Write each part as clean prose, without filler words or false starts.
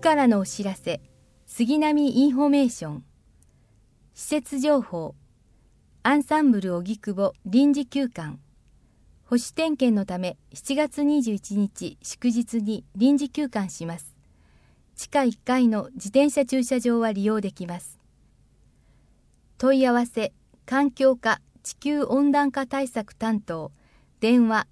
からのお知らせ、杉並インフォメーション、施設情報、アンサンブル荻窪臨時休館、保守点検のため7月21日祝日に臨時休館します。地下1階の自転車駐車場は利用できます。問い合わせ、環境課地球温暖化対策担当、電話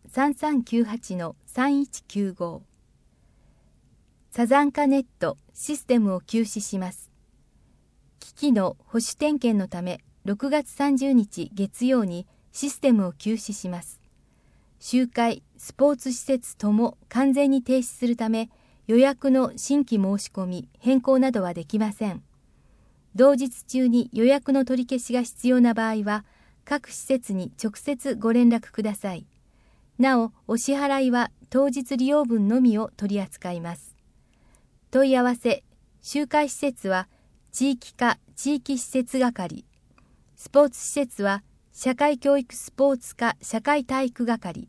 3398-3195。サザンカネットシステムを休止します。機器の保守点検のため6月30日月曜にシステムを休止します。集会、スポーツ施設とも完全に停止するため、予約の新規申し込み、変更などはできません。同日中に予約の取り消しが必要な場合は、各施設に直接ご連絡ください。なお、お支払いは当日利用分のみを取り扱います。問い合わせ、集会施設は地域課地域施設係、スポーツ施設は社会教育スポーツ課社会体育係、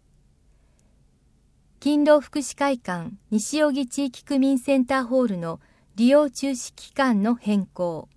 勤労福祉会館西荻地域区民センターホールの利用中止期間の変更、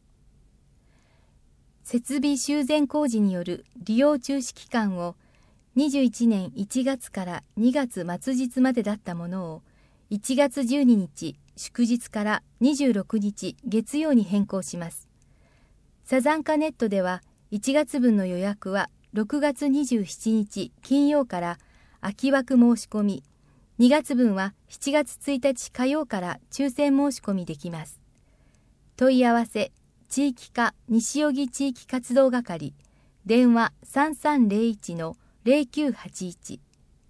設備修繕工事による利用中止期間を21年1月から2月末日までだったものを1月12日祝日から26日月曜に変更します。サザンカネットでは1月分の予約は6月27日金曜から空き枠申し込み、2月分は7月1日火曜から抽選申し込みできます。問い合わせ、地域課西荻地域活動係、電話3301-0981。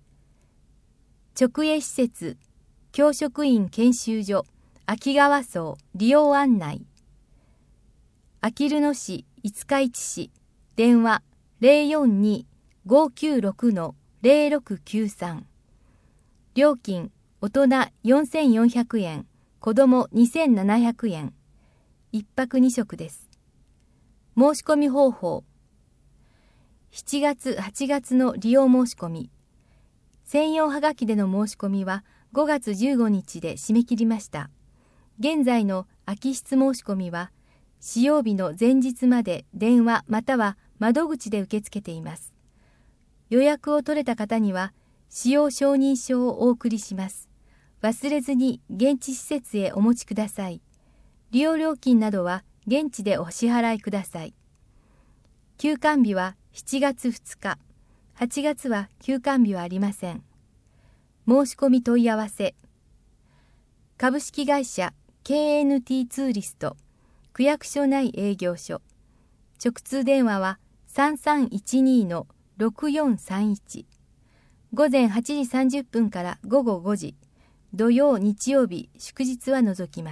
直営施設、教職員研修所、秋川荘利用案内。あきる野市五日市市、電話042-596-0693。料金、大人4400円、子供2700円。一泊2食です。申し込み方法。7月、8月の利用申し込み。専用はがきでの申し込みは5月15日で締め切りました。現在の空き室申し込みは、使用日の前日まで電話または窓口で受け付けています。予約を取れた方には、使用承認書をお送りします。忘れずに現地施設へお持ちください。利用料金などは現地でお支払いください。休館日は7月2日、8月は休館日はありません。申し込み問い合わせ。株式会社 KNT ツーリスト、区役所内営業所。直通電話は3312-6431。午前8時30分から午後5時、土曜日曜日祝日は除きます。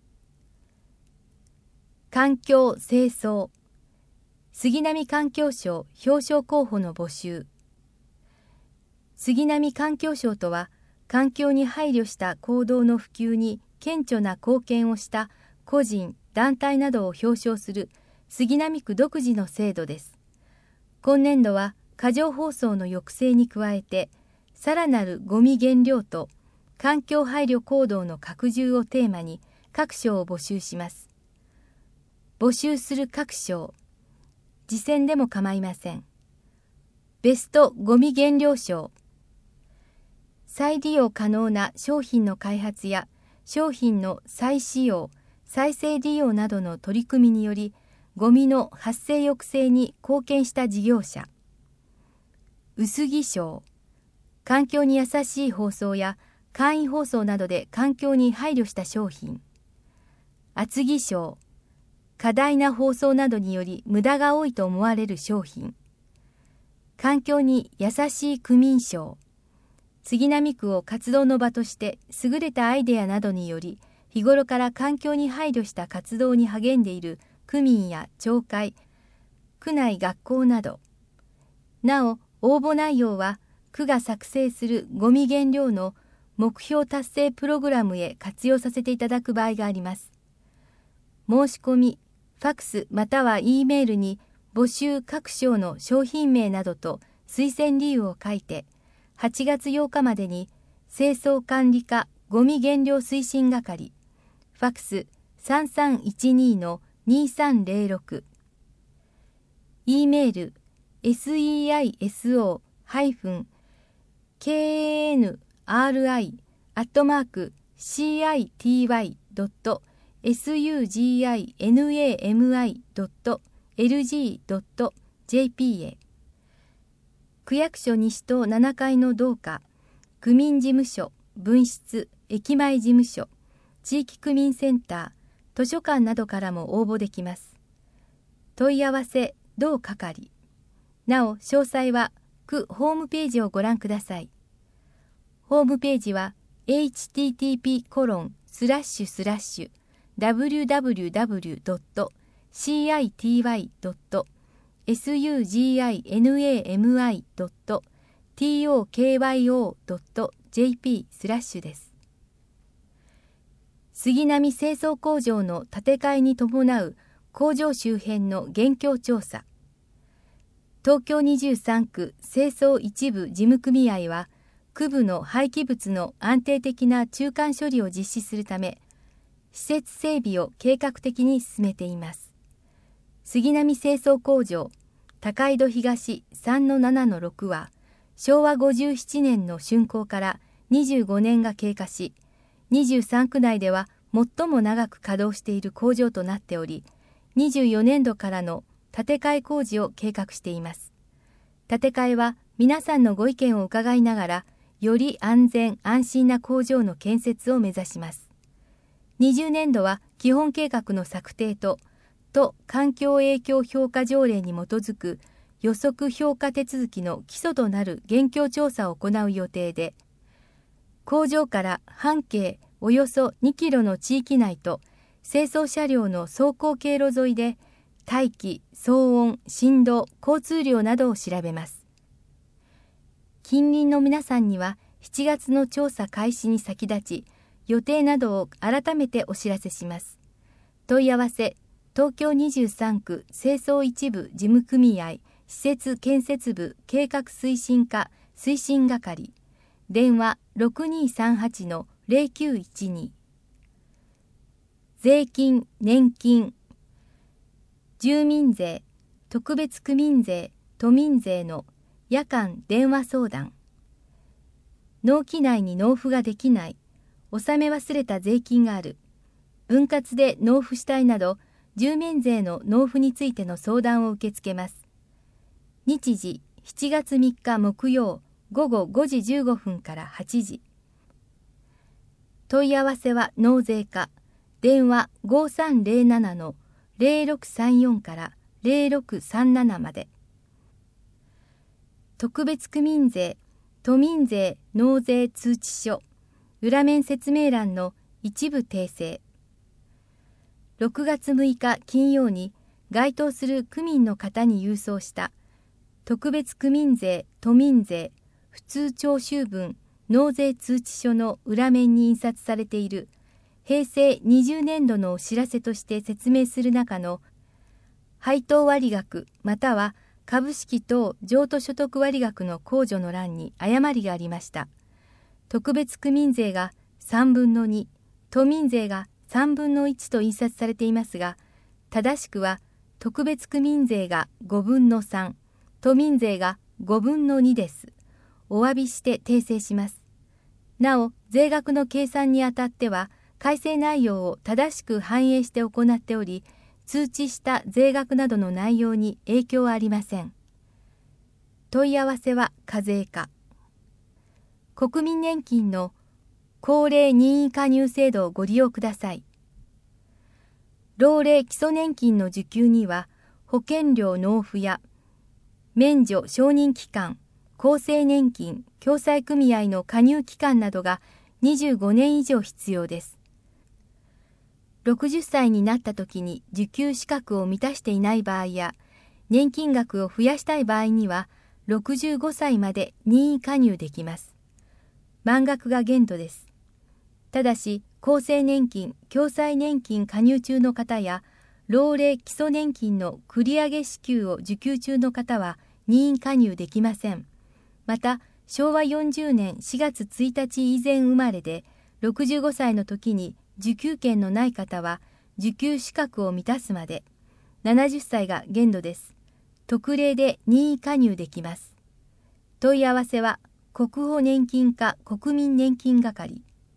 環境清掃、杉並環境省表彰候補の募集。杉並環境省とは、環境に配慮した行動の普及に顕著な貢献をした個人、団体などを表彰する杉並区独自の制度です。今年度は過剰包装の抑制に加えて、さらなるゴミ減量と環境配慮行動の拡充をテーマに各賞を募集します。募集する各賞、次選でも構いません。ベストゴミ減量賞。再利用可能な商品の開発や商品の再使用、再生利用などの取り組みにより、ゴミの発生抑制に貢献した事業者。薄着賞。環境に優しい包装や簡易包装などで環境に配慮した商品。厚着賞。過大な包装などにより無駄が多いと思われる商品。環境に優しい区民賞。杉並区を活動の場として優れたアイデアなどにより、日頃から環境に配慮した活動に励んでいる区民や町会、区内学校など。なお、応募内容は区が作成するゴミ減量の目標達成プログラムへ活用させていただく場合があります。申し込み、ファクスまたは E メールに募集各賞の商品名などと推薦理由を書いて、8月8日までに清掃管理課ゴミ減量推進係、 ファックス 3312-2306、E メール seiso-ri@city.suginami.lg.jp へ。区役所西棟7階の同課、区民事務所、分室、駅前事務所、地域区民センター、図書館などからも応募できます。問い合わせ同係。なお、詳細は区ホームページをご覧ください。ホームページは http://www.city.suginami.tokyo.jp/ です。杉並清掃工場の建て替えに伴う工場周辺の現況調査。東京23区清掃一部事務組合は、区部の廃棄物の安定的な中間処理を実施するため、施設整備を計画的に進めています。杉並清掃工場、高井戸東 3-7-6 は、昭和57年の竣工から25年が経過し、23区内では最も長く稼働している工場となっており、24年度からの建て替え工事を計画しています。建て替えは皆さんのご意見を伺いながら、より安全安心な工場の建設を目指します。20年度は基本計画の策定と、都環境影響評価条例に基づく予測評価手続きの基礎となる現況調査を行う予定で、工場から半径およそ2キロの地域内と、清掃車両の走行経路沿いで、大気、騒音、振動、交通量などを調べます。近隣の皆さんには7月の調査開始に先立ち、予定などを改めてお知らせします。問い合わせ、東京23区清掃一部事務組合施設建設部計画推進課推進係、電話 6238-0912。税金、年金、住民税、特別区民税、都民税の夜間電話相談。納期内に納付ができない、納め忘れた税金がある、分割で納付したいなど、住民税の納付についての相談を受け付けます。日時7月3日木曜午後5時15分から8時。問い合わせは納税課。電話 5307-0634 から0637まで。特別区民税、都民税納税通知書、裏面説明欄の一部訂正。6月6日金曜に該当する区民の方に郵送した特別区民税、都民税、普通徴収分、納税通知書の裏面に印刷されている平成20年度のお知らせとして説明する中の配当割額または株式等譲渡所得割額の控除の欄に誤りがありました。特別区民税が3分の2、都民税が3分の1と印刷されていますが、正しくは特別区民税が5分の3、都民税が5分の2です。お詫びして訂正します。なお、税額の計算にあたっては、改正内容を正しく反映して行っており、通知した税額などの内容に影響はありません。問い合わせは課税課。国民年金の高齢任意加入制度をご利用ください。老齢基礎年金の受給には、保険料納付や免除承認期間、厚生年金、共済組合の加入期間などが25年以上必要です。60歳になった時に受給資格を満たしていない場合や、年金額を増やしたい場合には、65歳まで任意加入できます。満額が限度です。ただし、厚生年金、共済年金加入中の方や、老齢基礎年金の繰り上げ支給を受給中の方は任意加入できません。また、昭和40年4月1日以前生まれで、65歳の時に受給権のない方は受給資格を満たすまで、70歳が限度です。特例で任意加入できます。問い合わせは国保年金課国民年金係。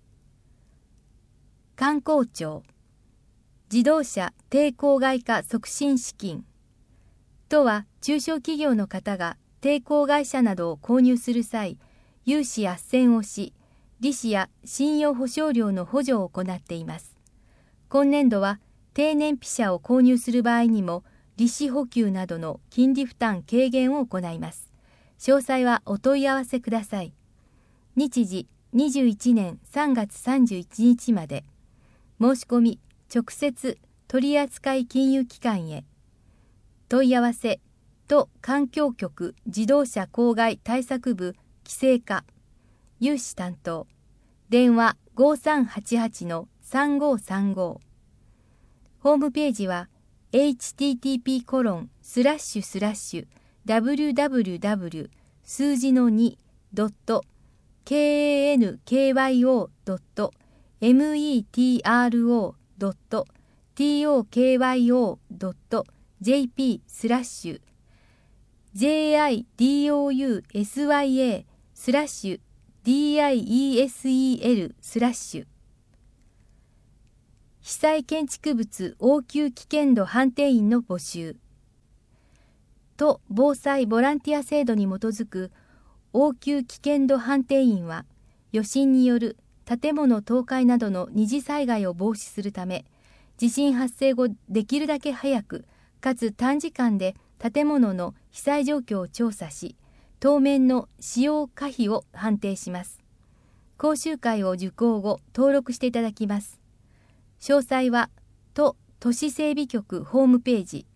観光庁自動車低公害化促進資金とは、中小企業の方が低公害車などを購入する際、融資斡旋をし、利子や信用保証料の補助を行っています。今年度は低燃費車を購入する場合にも、利子補給などの金利負担軽減を行います。詳細はお問い合わせください。日時21年3月31日まで。申し込み直接取扱金融機関へ。問い合わせ都環境局自動車公害対策部規制課融資担当電話 5388-3535 ホームページは http://www 数字の 2.tokyo.metro.jp/JIDOSYA/DIESEL/ 被災建築物応急危険度判定員の募集。都防災ボランティア制度に基づく応急危険度判定員は、余震による建物倒壊などの二次災害を防止するため、地震発生後できるだけ早くかつ短時間で建物の被災状況を調査し、当面の使用可否を判定します。講習会を受講後登録していただきます。詳細は都都市整備局ホームページ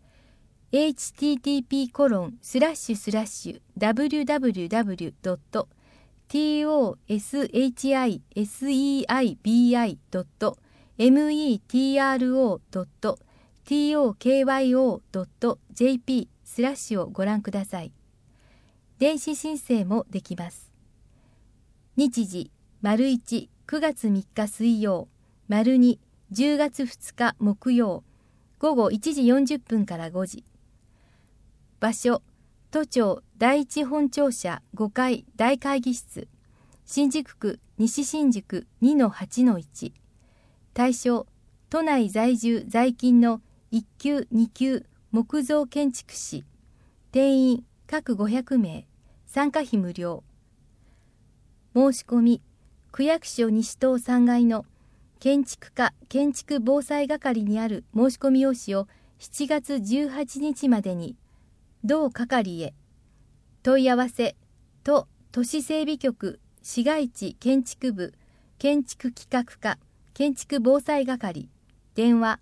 www.tosiebI.metro.tokyo.jp/ をご覧ください。電子申請もできます。日時 ①9 月3日水曜 ②10月2日木曜午後1時40分から5時。場所、都庁第一本庁舎5階大会議室、新宿区西新宿 2-8-1。対象、都内在住在勤の1級2級木造建築士。定員各500名。参加費無料。申し込み、区役所西棟3階の建築課建築防災係にある申し込み用紙を7月18日までに同係へ。問い合わせ都都市整備局市街地建築部建築企画課建築防災係電話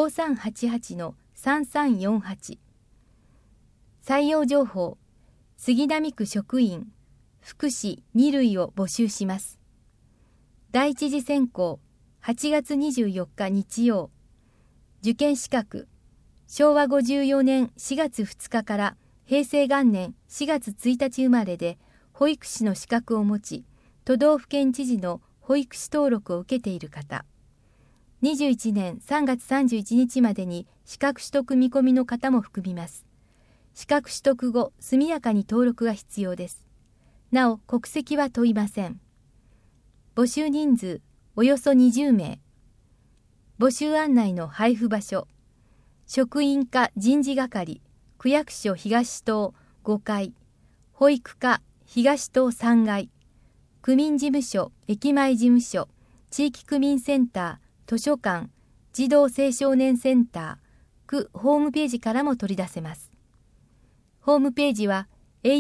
5388-3348。 採用情報、杉並区職員福祉2類を募集します。第一次選考8月24日日曜。受験資格、昭和54年4月2日から平成元年4月1日生まれで保育士の資格を持ち、都道府県知事の保育士登録を受けている方。21年3月31日までに資格取得見込みの方も含みます。資格取得後、速やかに登録が必要です。なお、国籍は問いません。募集人数およそ20名。募集案内の配布場所、職員課人事係、区役所東棟5階、保育課東棟3階、区民事務所、駅前事務所、地域区民センター、図書館、児童青少年センター、区ホームページからも取り出せます。ホームページは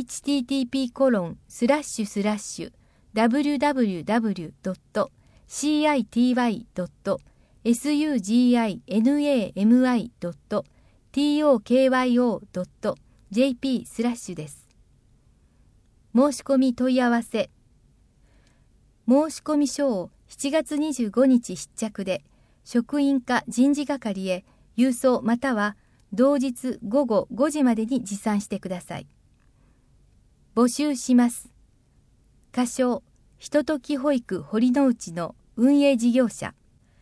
http://www.city.suginami.tokyo.jp/ です。申し込み問い合わせ。申し込み書を7月25日必着で、職員課人事係へ郵送または同日午後5時までに持参してください。募集します。仮称、ひととき保育堀之内の運営事業者。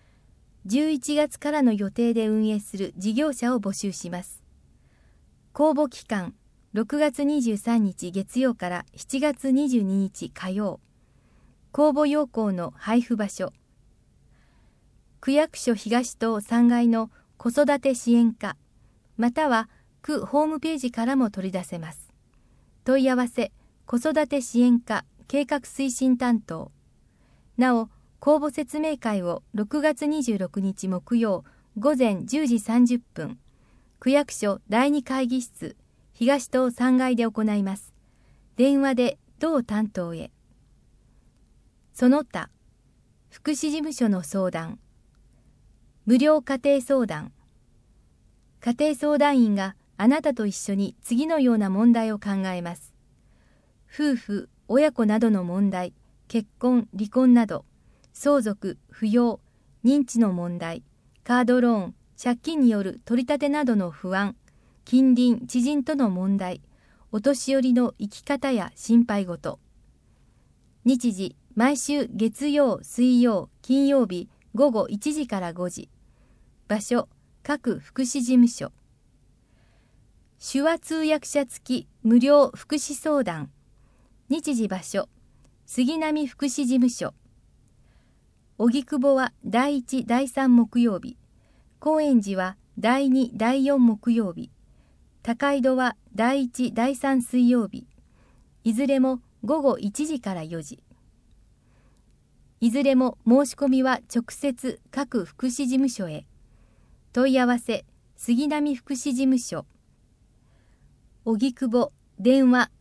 11月からの予定で運営する事業者を募集します。公募期間、6月23日月曜から7月22日火曜。公募要項の配布場所。区役所東棟3階の子育て支援課、または区ホームページからも取り出せます。問い合わせ、子育て支援課計画推進担当。なお、公募説明会を6月26日木曜午前10時30分、区役所第2会議室東棟3階で行います。電話で同担当へ。その他、福祉事務所の相談。無料家庭相談。家庭相談員があなたと一緒に次のような問題を考えます。夫婦、親子などの問題、結婚、離婚など、相続、扶養、認知の問題、カードローン、借金による取り立てなどの不安、近隣、知人との問題、お年寄りの生き方や心配事。日時、毎週月曜、水曜、金曜日午後1時から5時。場所、各福祉事務所。手話通訳者付き無料福祉相談。日時場所、杉並福祉事務所。荻窪は第1、第3木曜日。高円寺は第2、第4木曜日。高井戸は第1、第3水曜日。いずれも午後1時から4時。いずれも申し込みは直接各福祉事務所へ。問い合わせ、杉並福祉事務所。荻窪、電話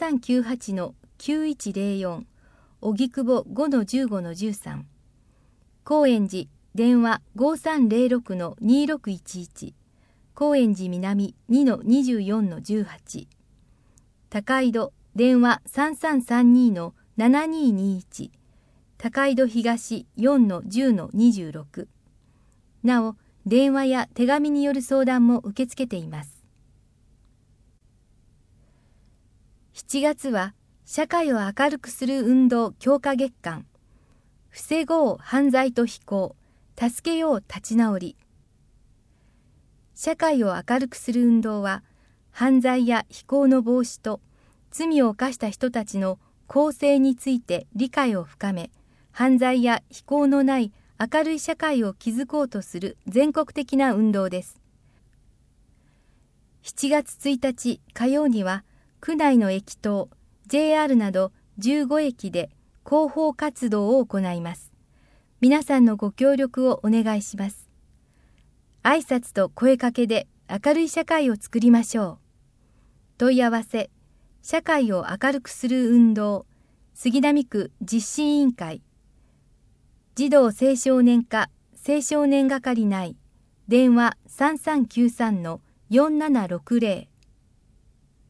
3398-9104、荻窪 5-15-13。高円寺、電話5306-2611、高円寺南 2-24-18。高井戸、電話3332-7221、高井戸東 4-10-26。なお、電話や手紙による相談も受け付けています。7月は、社会を明るくする運動強化月間。防ごう犯罪と非行、助けよう立ち直り。社会を明るくする運動は、犯罪や非行の防止と、罪を犯した人たちの更生について理解を深め、犯罪や非行のない明るい社会を築こうとする全国的な運動です。7月1日火曜には、区内の駅頭、JR など15駅で広報活動を行います。皆さんのご協力をお願いします。挨拶と声かけで明るい社会を作りましょう。問い合わせ、社会を明るくする運動、杉並区実施委員会。児童青少年課青少年係内、電話3393-4760。